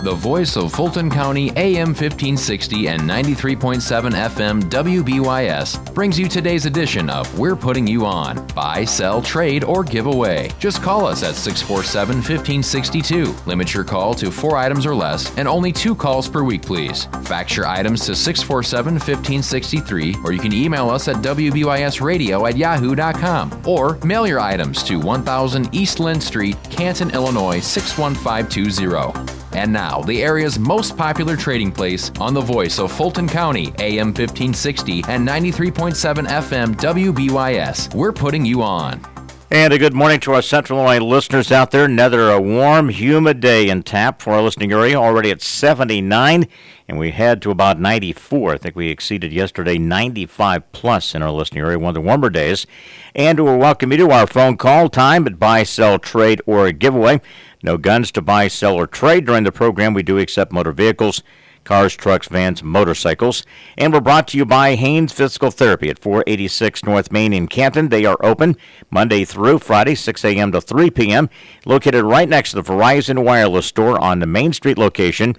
The voice of Fulton County, AM 1560 and 93.7 FM WBYS brings you today's edition of We're Putting You On. Buy, sell, trade, or give away. Just call us at 647-1562. Limit your call to 4 items or less and only 2 calls per week, please. Fax your items to 647-1563, or you can email us at wbysradio@yahoo.com, or mail your items to 1000 East Lynn Street, Canton, Illinois 61520. And now, the area's most popular trading place on the voice of Fulton County, AM 1560 and 93.7 FM WBYS. We're putting you on. And a good morning to our Central Illinois listeners out there. Another warm, humid day in Tap for our listening area, already at 79, and we head to about 94. I think we exceeded yesterday 95 plus in our listening area, one of the warmer days. And we'll welcome you to our phone call time at buy, sell, trade, or giveaway. No guns to buy, sell, or trade. During the program, we do accept motor vehicles, cars, trucks, vans, motorcycles. And we're brought to you by Haynes Physical Therapy at 486 North Main in Canton. They are open Monday through Friday, 6 a.m. to 3 p.m., located right next to the Verizon Wireless Store on the Main Street location,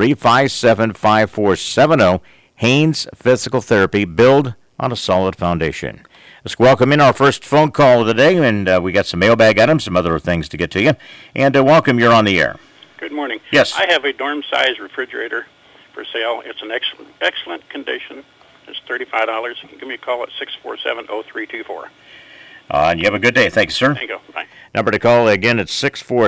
357-5470. Haynes Physical Therapy, build on a solid foundation. Let's welcome in our first phone call of the day, and we got some mailbag items, some other things to get to you. And welcome, you're on the air. Good morning. Yes. I have a dorm-size refrigerator for sale. It's in excellent condition. It's $35. You can give me a call at 647-0324. And you have a good day. Thank you, sir. Thank you. Bye. Number to call again at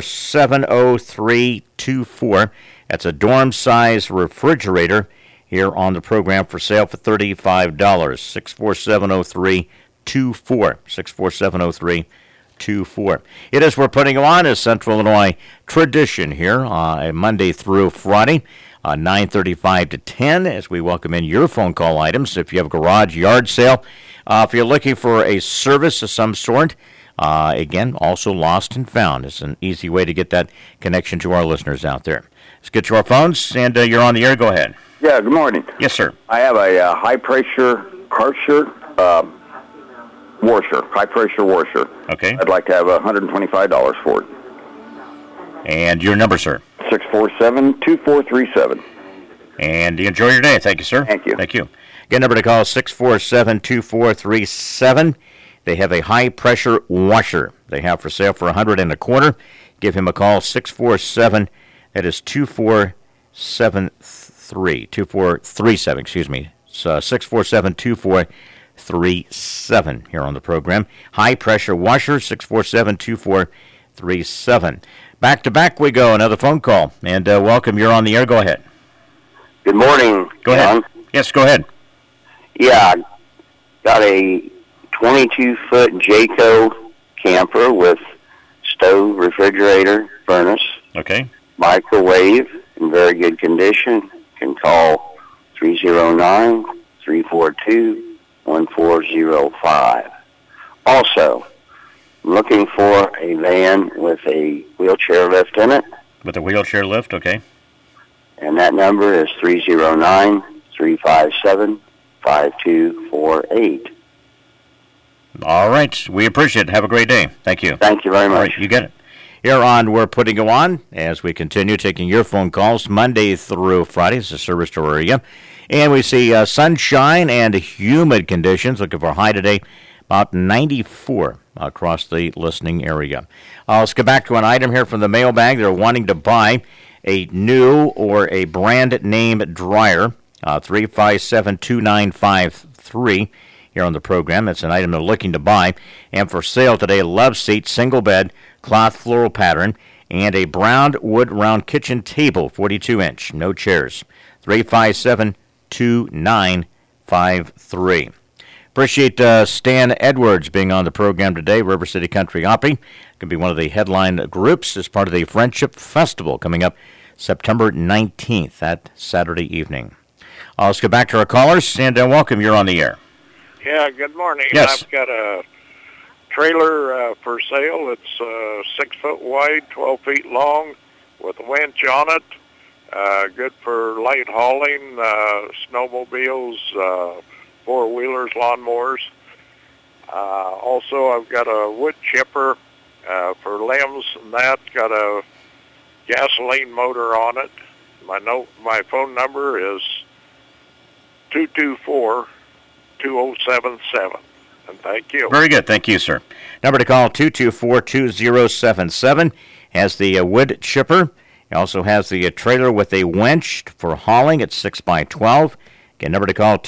647-0324. That's a dorm-size refrigerator here on the program for sale for $35. 647-0324. 647-0324. It is We're Putting You On a Central Illinois tradition here Monday through Friday, 9:35 to 10, as we welcome in your phone call items. If you have a garage yard sale, if you're looking for a service of some sort, again, also lost and found. It's an easy way to get that connection to our listeners out there. Let's get to our phones, and you're on the air. Go ahead. Yeah, good morning. Yes, sir. I have a high-pressure Karcher washer, high-pressure washer. Okay. I'd like to have $125 for it. And your number, sir? 647-2437. And you enjoy your day. Thank you, sir. Thank you. Thank you. Again, number to call, 647-2437. They have a high-pressure washer they have for sale for $125. Give him a call, 647, that is 2437, excuse me. It's 647-2437 here on the program. High-pressure washer, 647-2437. Back to back we go, another phone call. And welcome, you're on the air. Go ahead. Good morning, Go John. ahead. Yes, go ahead. Yeah, got a 22-foot Jayco camper with stove, refrigerator, furnace, Okay. microwave in very good condition. You can call 309-342-1405. Also, looking for a van with a wheelchair lift in it, With a wheelchair lift, okay. and that number is 309-357-5248. All right. We appreciate it. Have a great day. Thank you. Thank you very All much. right, you get it. Here on We're Putting You On, as we continue taking your phone calls Monday through Friday. It's a service to our area. And we see sunshine and humid conditions. Looking for a high today, about 94 across the listening area. Let's get back to an item here from the mailbag. They're wanting to buy a new or a brand name dryer, 357-2953 here on the program. That's an item they're looking to buy. And for sale today, love seat, single bed, cloth floral pattern, and a brown wood round kitchen table, 42-inch, no chairs. 357-2953. Appreciate Stan Edwards being on the program today. River City Country Opry can be one of the headline groups as part of the Friendship Festival coming up September 19th, that Saturday evening. Let's go back to our callers, and welcome. You're on the air. Yeah, good morning. Yes. I've got a trailer for sale. It's 6 foot wide, 12 feet long, with a winch on it. Good for light hauling, snowmobiles, four-wheelers, lawnmowers. Also, I've got a wood chipper for limbs, and that's got a gasoline motor on it. My phone number is 224-2077. And thank you. Very good. Thank you, sir. Number to call, 224-2077. Has the wood chipper. He also has the trailer with a winch for hauling at 6x12. Again, number to call,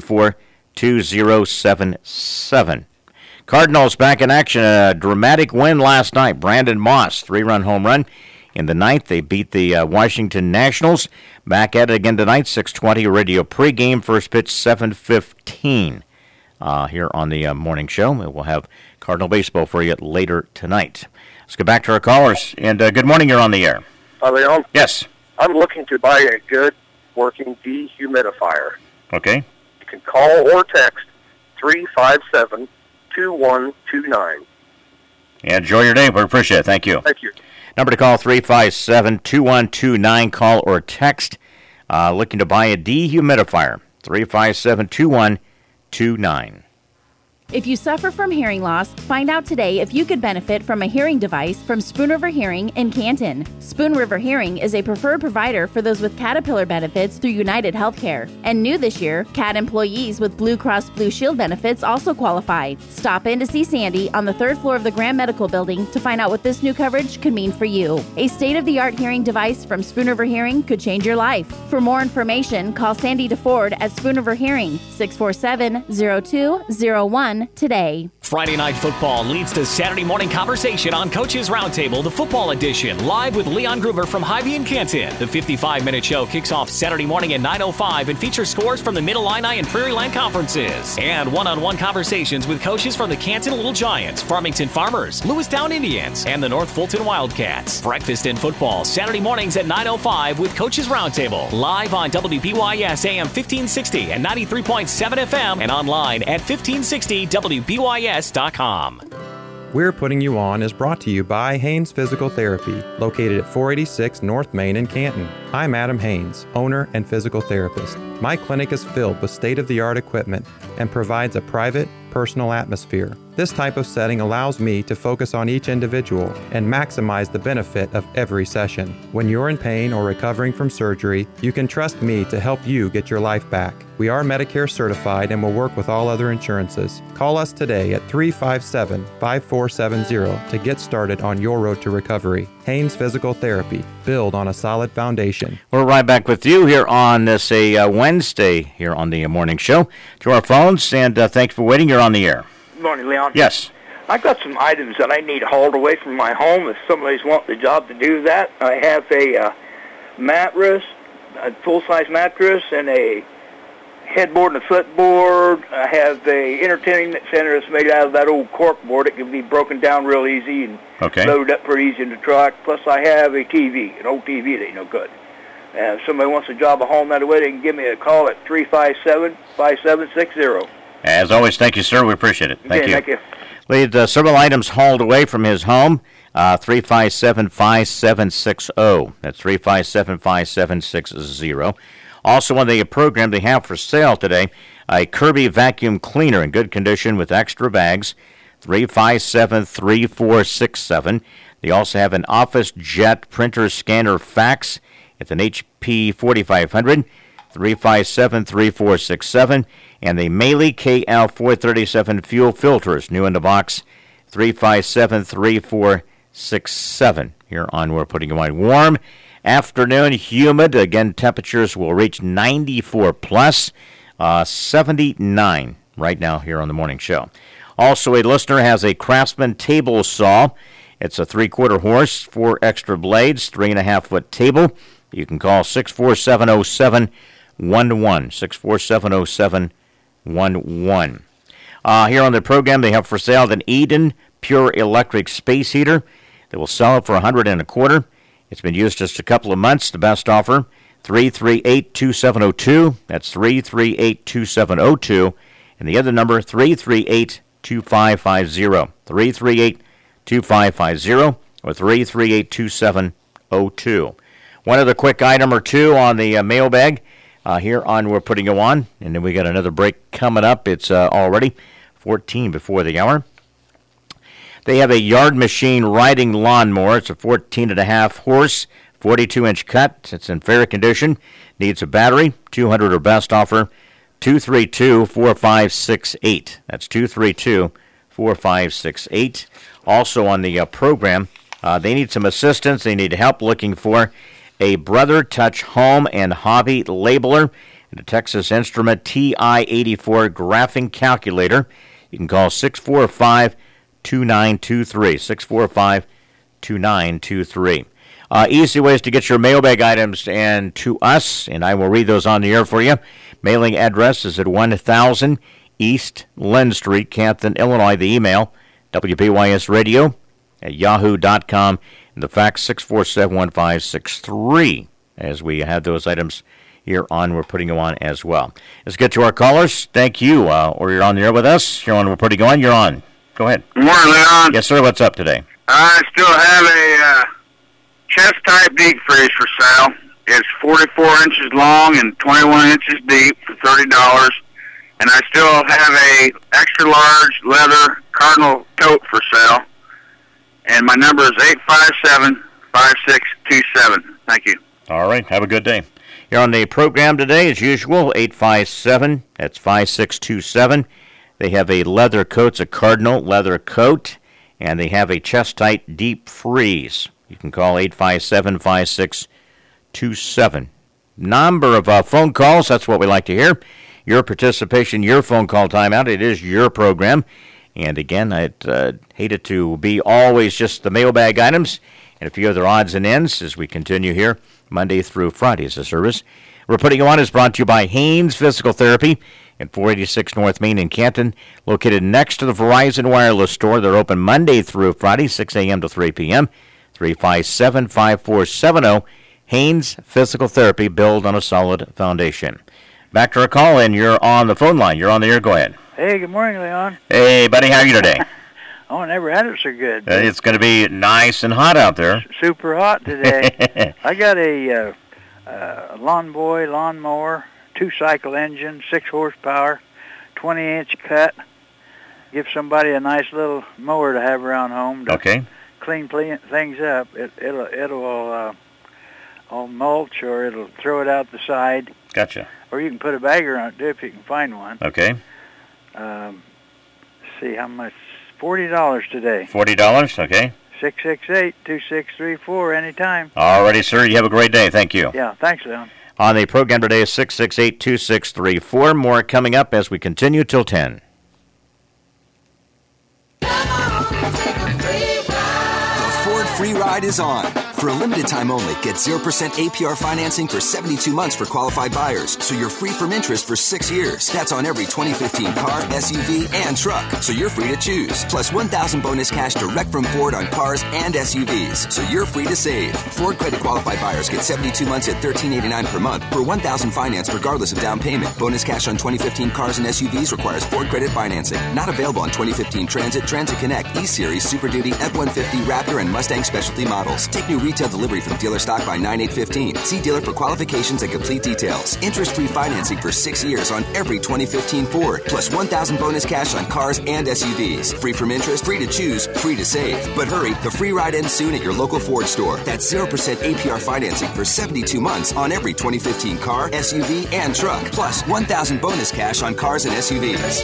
224-2077. Cardinals back in action. A dramatic win last night. Brandon Moss, 3-run home run. In the ninth, they beat the Washington Nationals. Back at it again tonight, 6:20 radio pregame. First pitch, 7:15 here on the morning show. We'll have Cardinal baseball for you later tonight. Let's get back to our callers. And good morning, you're on the air. Leon? Yes. I'm looking to buy a good working dehumidifier. Okay. You can call or text 357-2129. Enjoy your day. We appreciate it. Thank you. Thank you. Number to call, 357-2129. Call or text. Looking to buy a dehumidifier, 357-2129. If you suffer from hearing loss, find out today if you could benefit from a hearing device from Spoon River Hearing in Canton. Spoon River Hearing is a preferred provider for those with Caterpillar benefits through United Healthcare. And new this year, CAT employees with Blue Cross Blue Shield benefits also qualify. Stop in to see Sandy on the 3rd floor of the Graham Medical Building to find out what this new coverage could mean for you. A state-of-the-art hearing device from Spoon River Hearing could change your life. For more information, call Sandy DeFord at Spoon River Hearing, 647-0201 today. Friday Night Football leads to Saturday morning conversation on Coach's Roundtable, the football edition, live with Leon Gruber from Hy-Vee and Canton. The 55-minute show kicks off Saturday morning at 9:05 and features scores from the Mid-Illini and Prairie Land conferences, and one-on-one conversations with coaches from the Canton Little Giants, Farmington Farmers, Lewistown Indians, and the North Fulton Wildcats. Breakfast in football, Saturday mornings at 9:05 with Coach's Roundtable, live on WBYS AM 1560 and 93.7 FM, and online at 1560WBYS.com. We're Putting You On is brought to you by Haynes Physical Therapy, located at 486 North Main in Canton. I'm Adam Haynes, owner and physical therapist. My clinic is filled with state-of-the-art equipment and provides a private, personal atmosphere. This type of setting allows me to focus on each individual and maximize the benefit of every session. When you're in pain or recovering from surgery, you can trust me to help you get your life back. We are Medicare certified and will work with all other insurances. Call us today at 357-5470 to get started on your road to recovery. Haynes Physical Therapy. Build on a solid foundation. We're right back with you here on this Wednesday here on the morning show. To our phones, and thanks for waiting. You're on the air. Good morning, Leon. Yes. I've got some items that I need hauled away from my home if somebody's wanting the job to do that. I have a mattress, a full-size mattress, and a headboard and a footboard. I have a entertainment center that's made out of that old cork board. It can be broken down real easy and loaded up pretty easy in the truck. Plus, I have a TV, an old TV that ain't no good. And if somebody wants a job at home that way, they can give me a call at 357-5760. As always, thank you, sir. We appreciate it. Thank you. Thank you. We had several items hauled away from his home. 357-5760. That's 357-5760. Also on the program, they have for sale today a Kirby vacuum cleaner in good condition with extra bags, 357-3467. They also have an Office Jet printer scanner fax. It's an HP 4500, 357-3467. And the Mealy KL437 fuel filters, new in the box, 357-3467. Here on We're Putting You On. Warm afternoon, humid. Again, temperatures will reach 94 plus, 79 right now here on the morning show. Also, a listener has a Craftsman table saw. It's a 3/4 horse, 4 extra blades, 3.5-foot table. You can call 647-0711, 647-0711. Here on the program, they have for sale an Eden Pure Electric Space Heater. They will sell it for $125. It's been used just a couple of months. The best offer, 338-2702. That's 338-2702. And the other number, 338-2550. 338-2550 or 338-2702. One other quick item or two on the mailbag here on We're Putting You On. And then we got another break coming up. It's already 14 before the hour. They have a Yard Machine riding lawnmower. It's a 14.5 horse, 42-inch cut. It's in fair condition. Needs a battery. 200 or best offer. 232-4568. That's 232-4568. Also on the program, they need some assistance. They need help looking for a Brother Touch home and hobby labeler and a Texas Instrument TI-84 graphing calculator. You can call 645-2923. 645-2923. Easy ways to get your mailbag items and to us, and I will read those on the air for you. Mailing address is at 1000 East Lynn Street, Canton, Illinois. The email, WBYSradio@yahoo.com, and the fax 647-1563. As we have those items here on We're Putting You On as well. Let's get to our callers. Thank you. Or you're on the air with us. You're on We're Putting You On. You're on. Go ahead. Good morning, Leon. Yes, sir. What's up today? I still have a chest-type deep freeze for sale. It's 44 inches long and 21 inches deep for $30. And I still have a extra-large leather Cardinal tote for sale. And my number is 857-5627. Thank you. All right. Have a good day. You're on the program today, as usual, 857. That's 5627. They have a leather coat. It's a Cardinal leather coat. And they have a chest-tight deep freeze. You can call 857-5627. Number of phone calls, that's what we like to hear. Your participation, your phone call timeout. It is your program. And again, I'd hate it to be always just the mailbag items and a few other odds and ends as we continue here Monday through Friday as a service. We're Putting You On is brought to you by Haynes Physical Therapy at 486 North Main in Canton, located next to the Verizon Wireless Store. They're open Monday through Friday, 6 a.m. to 3 p.m., 357-5470. Haynes Physical Therapy, build on a solid foundation. Back to our call, and you're on the phone line. You're on the air. Go ahead. Hey, good morning, Leon. Hey, buddy. How are you today? Oh, I never had it so good. It's going to be nice and hot out there. Super hot today. I got a Lawn Boy lawnmower, 2-cycle engine, 6 horsepower, 20-inch cut. Give somebody a nice little mower to have around home to clean things up. It'll mulch, or it'll throw it out the side. Gotcha. Or you can put a bagger on it too if you can find one. Okay. See how much. $40 today. $40, okay. 668-2634 anytime. All righty, sir. You have a great day. Thank you. Yeah, thanks, Leon. On the program today is 668-2634. More coming up as we continue till 10. The Ford Free Ride is on. For a limited time only, get 0% APR financing for 72 months for qualified buyers, so you're free from interest for 6 years. That's on every 2015 car, SUV, and truck, so you're free to choose. Plus $1,000 bonus cash direct from Ford on cars and SUVs, so you're free to save. Ford credit qualified buyers get 72 months at $13.89 per month for $1,000 financed regardless of down payment. Bonus cash on 2015 cars and SUVs requires Ford credit financing. Not available on 2015 Transit, Transit Connect, E-Series, Super Duty, F-150, Raptor, and Mustang specialty models. Take new retail delivery from dealer stock by 9/8/15. See dealer for qualifications and complete details. Interest-free financing for 6 years on every 2015 Ford. Plus $1,000 bonus cash on cars and SUVs. Free from interest, free to choose, free to save. But hurry, the free ride ends soon at your local Ford store. That's 0% APR financing for 72 months on every 2015 car, SUV, and truck. Plus $1,000 bonus cash on cars and SUVs.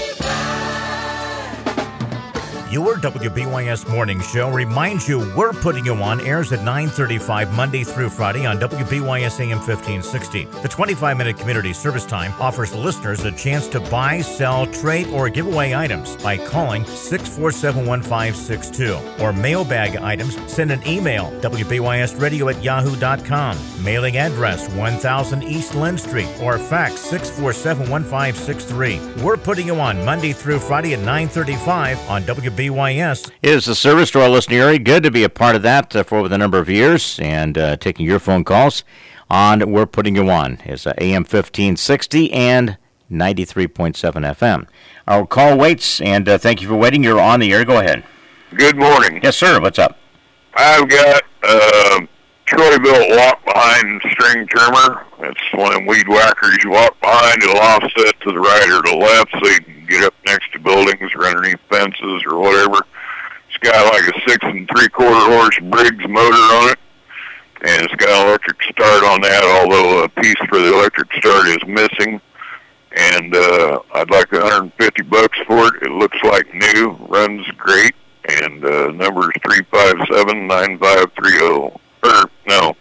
Your WBYS Morning Show reminds you We're Putting You On airs at 9:35 Monday through Friday on WBYS AM 1560. The 25-minute community service time offers listeners a chance to buy, sell, trade, or give away items by calling 647-1562. Or mailbag items, send an email, WBYSradio@yahoo.com. Mailing address, 1000 East Lynn Street, or fax 647-1563. We're Putting You On Monday through Friday at 9:35 on WBYS. It is a service to our listening area. Good to be a part of that for over the number of years and taking your phone calls on We're Putting You On. It's AM 1560 and 93.7 FM. Our call waits, and thank you for waiting. You're on the air. Go ahead. Good morning. Yes, sir. What's up? I've got Troy-Bilt walk-behind string trimmer. It's one of them weed whackers you walk behind. It'll offset to the right or the left so you can get up next to buildings or underneath fences or whatever. It's got like a 6 3/4 horse Briggs motor on it, and and it's got an electric start on that, although a piece for the electric start is missing. And I'd like $150 for it. It looks like new, runs great, and number is 357-9530. Or, no,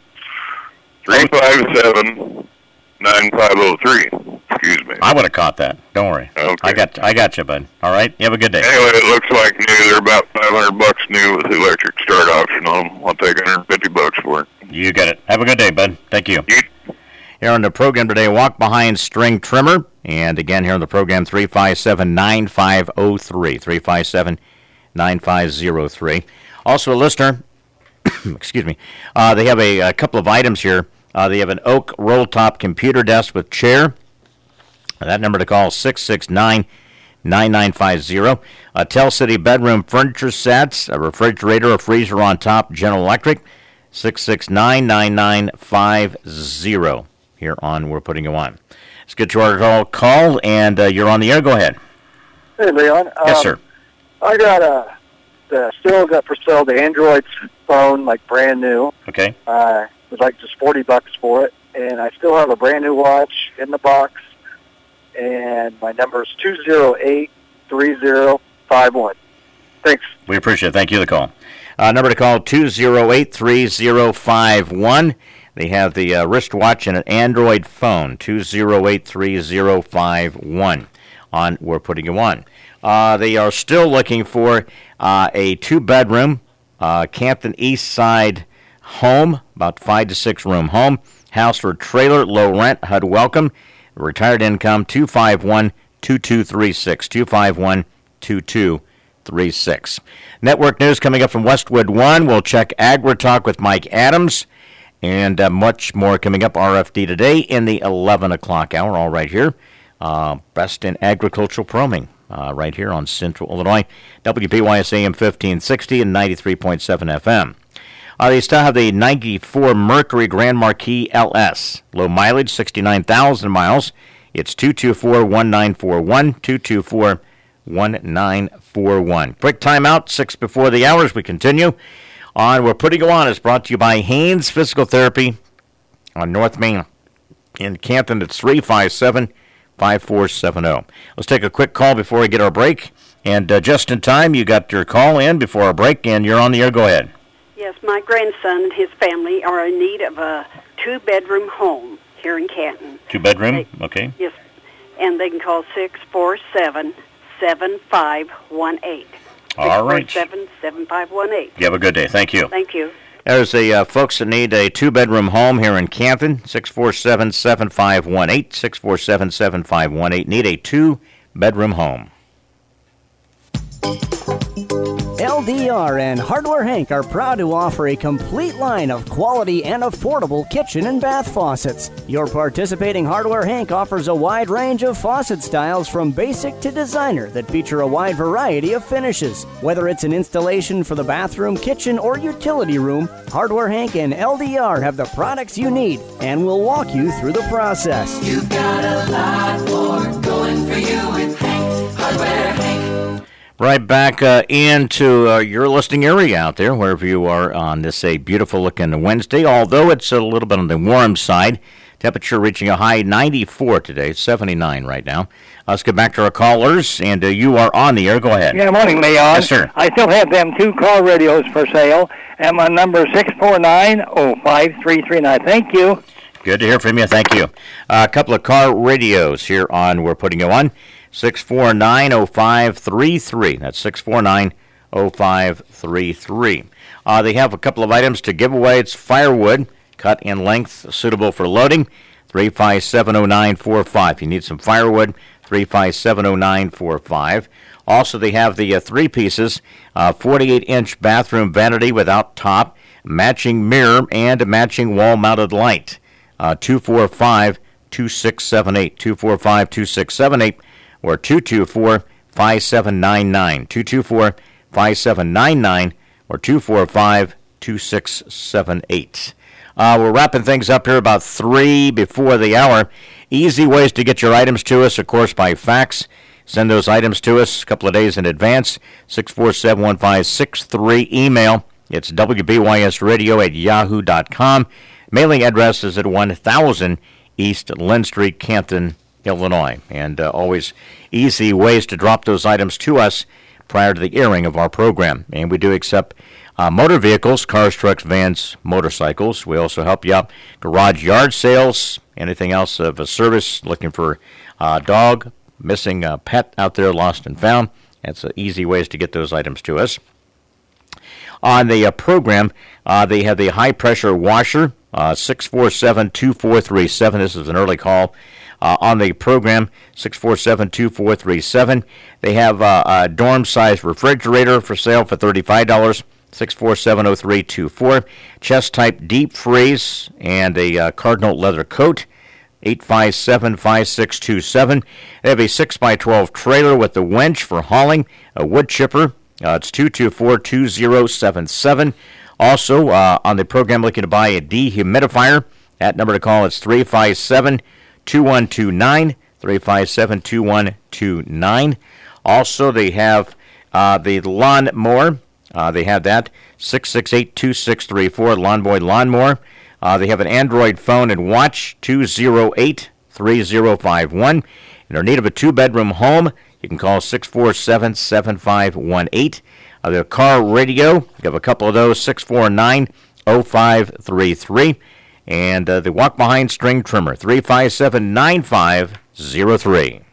357-9503. Excuse me. I would have caught that. Don't worry. Okay. I got you, bud. All right. You have a good day. Anyway, it looks like new. They're about $500 new with the electric start option on them. I'll take $150 for it. You got it. Have a good day, bud. Thank you. Here on the program today, walk behind string trimmer. And again, here on the program, 357-9503. 357-9503. Also, a listener, excuse me, they have a couple of items here. They have an oak roll-top computer desk with chair. That number to call is 669-9950. A Tell City bedroom furniture sets, a refrigerator, a freezer on top, General Electric, 669-9950. Here on We're Putting You On. Let's get to our call, and you're on the air. Go ahead. Hey, Leon. Yes, sir. I got still got for sale the Android phone, like brand new. Okay. It was like just $40 for it, and I still have a brand new watch in the box, and my number is 208-3051. Thanks. We appreciate it. Thank you for the call. Number to call, 208-3051. They have the wristwatch and an Android phone, 208-3051 on We're Putting You On. They are still looking for a two-bedroom Canton East Side home, about 5 to 6 room home, house or trailer, low rent, HUD welcome, retired income, 251-2236, 251-2236. Network news coming up from Westwood One. We'll check Agri-Talk with Mike Adams. And much more coming up, RFD today in the 11 o'clock hour, all right here. Best in agricultural programming, right here on Central Illinois, WBYS AM 1560 and 93.7 FM. They still have the 94 Mercury Grand Marquis LS. Low mileage, 69,000 miles. It's 224-1941, 224-1941. Quick timeout, 6 before the hours. We continue. We're Putting You On is brought to you by Haynes Physical Therapy on North Main in Canton. It's 357-5470. Let's take a quick call before we get our break. And just in time, you got your call in before our break, and you're on the air. Go ahead. Yes, my grandson and his family are in need of a two-bedroom home here in Canton. Two-bedroom? Okay. Yes, and they can call 647-7518. All right. 647-7518. You have a good day. Thank you. Thank you. There's folks that need a two-bedroom home here in Canton, 647-7518, 647-7518. Need a two-bedroom home. LDR and Hardware Hank are proud to offer a complete line of quality and affordable kitchen and bath faucets. Your participating Hardware Hank offers a wide range of faucet styles from basic to designer that feature a wide variety of finishes. Whether it's an installation for the bathroom, kitchen, or utility room, Hardware Hank and LDR have the products you need and will walk you through the process. You've got a lot more going for you with Hank, Hardware Hank. Right back into your listening area out there, wherever you are on this beautiful-looking Wednesday, although it's a little bit on the warm side. Temperature reaching a high 94 today. It's 79 right now. Let's get back to our callers, and you are on the air. Go ahead. Yeah, morning, Leon. Yes, sir. I still have them two car radios for sale, and my number is 649-5339. Thank you. Good to hear from you. Thank you. A couple of car radios here on We're Putting You On. 649-0533. That's 649-0533. They have a couple of items to give away. It's firewood, cut in length, suitable for loading. 3570945. You need some firewood, 3570945. Also, they have the three pieces, 48-inch bathroom vanity without top, matching mirror, and a matching wall-mounted light. 245-2678. 245-2678. Or 224-5799, 224-5799, or 245-2678. We're wrapping things up here about 3 before the hour. Easy ways to get your items to us, of course, by fax. Send those items to us a couple of days in advance, 647-1563. Email, It's WBYSradio@yahoo.com. Mailing address is at 1000 East Lynn Street, Canton, Illinois. And always easy ways to drop those items to us prior to the airing of our program. And we do accept motor vehicles, cars, trucks, vans, motorcycles. We also help you out garage yard sales, anything else of a service, looking for a dog, missing a pet out there, lost and found. That's easy ways to get those items to us. On the program, they have the high-pressure washer, 647-2437. This is an early call. On the program, 647-2437. They have a dorm-size refrigerator for sale for $35. 647-0324. Chest-type deep freeze and a Cardinal leather coat. 857-5627. They have a 6x12 trailer with the winch for hauling, a wood chipper. It's 224-2077. Also, on the program, looking to buy a dehumidifier. That number to call is 357-2129. 357-2129. Also, they have the lawn mower. They have that, 668-2634, Lawnboy Lawnmower. They have an Android phone and watch, 208-3051. And they're in need of a two-bedroom home. You can call 647-7518. The car radio, we have a couple of those, 649-0533. And the walk-behind string trimmer, 357-9503.